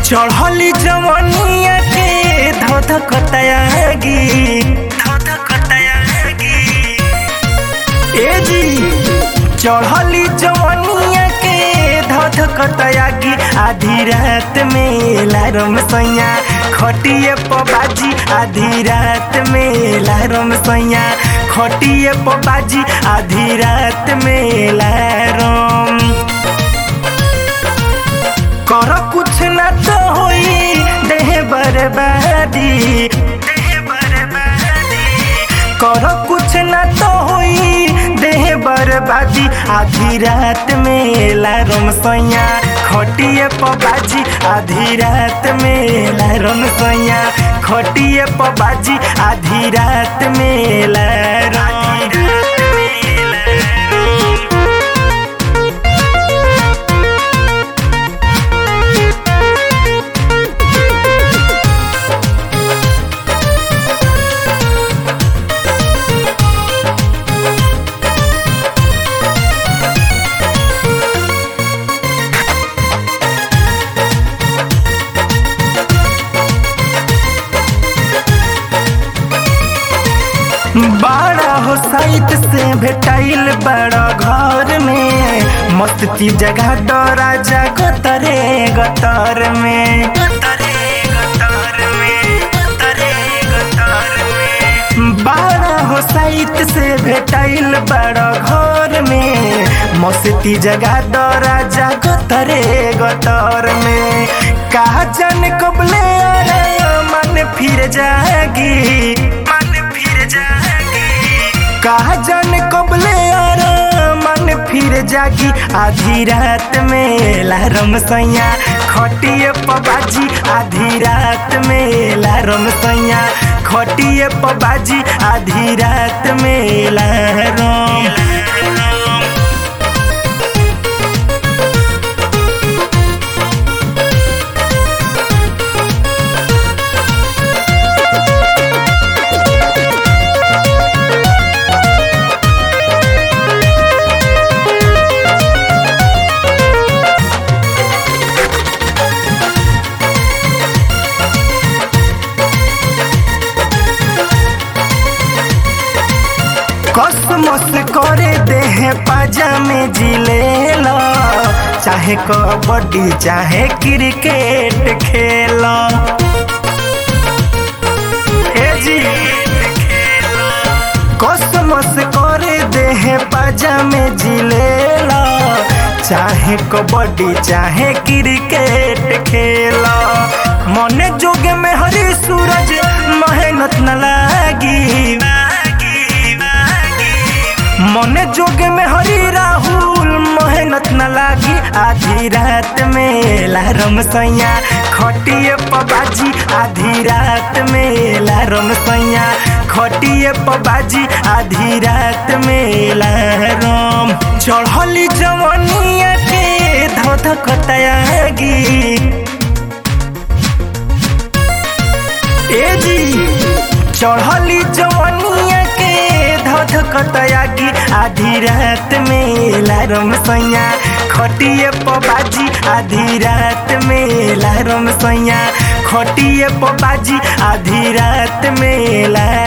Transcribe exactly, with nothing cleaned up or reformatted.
चढ़ली जवनिया के धध कतयागी धध कतयागी ए जी चढ़ली जवनिया के धध कतयागी आधी रात में लारम सैया खटिए पबाजी आधी रात में लारम सैया खटिए पबाजी आधी रात में लारम कर कुछ न तो होई देह बर्बादी देह बर्बादी कर कुछ न तो होई देह बर्बादी आधी रात में लारम सैया खटिए पबाजी आधी रात में लारम सैया खटिए पबाजी आधी रात में लारम बड़ा हो साइट से भेटाइल बड़ा घर में मस्ती जगह डरा जा गतरे गतर में बड़ा हो साइट से भेटाइल बड़ा घर में मस्ती जगह डरा जा गतरे गतर में कहा जन कबले मन फिर जागी मन फिर जागी कहा जन कबले मन फिर जागी आधी रात में लारम सैया खटिए पबाजी आधी रात में लारम सैया खटिए पबाजी आधी रात में लारम कसमस करे देह पाजामे जिलेला चाहे कबड्डी चाहे क्रिकेट खेला कसमस करे देह पाजामे जिलेला चाहे कबड्डी चाहे क्रिकेट खेला मने जोगे में हरी सूरज मेहनत न लागी मने जोगे में हरी राहुल मेहनत न लागी आधी रात में लारम सैया खटिए पबाजी आधी रात में लारम सैया खटिए पबाजी आधी रात में लारम चढ़ली जवनिया के धध कतयागी ए जी चढ़ली जवनिया के धध कतयागी आधी रात में लारम सैया खटिए पबाजी आधी रात में लारम सैया खटिए पबाजी आधी रात में ला